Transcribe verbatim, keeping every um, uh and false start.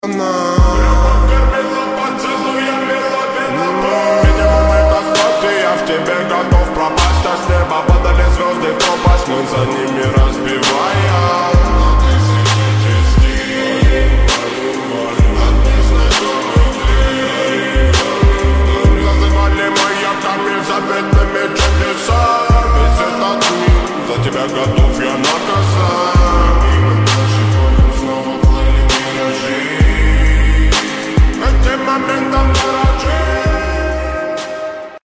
Любовь кормила, поцелуя мила вино. Минимум это сто, и я в тебе готов пропасть. А с неба падали звезды в пропасть, мы за ними.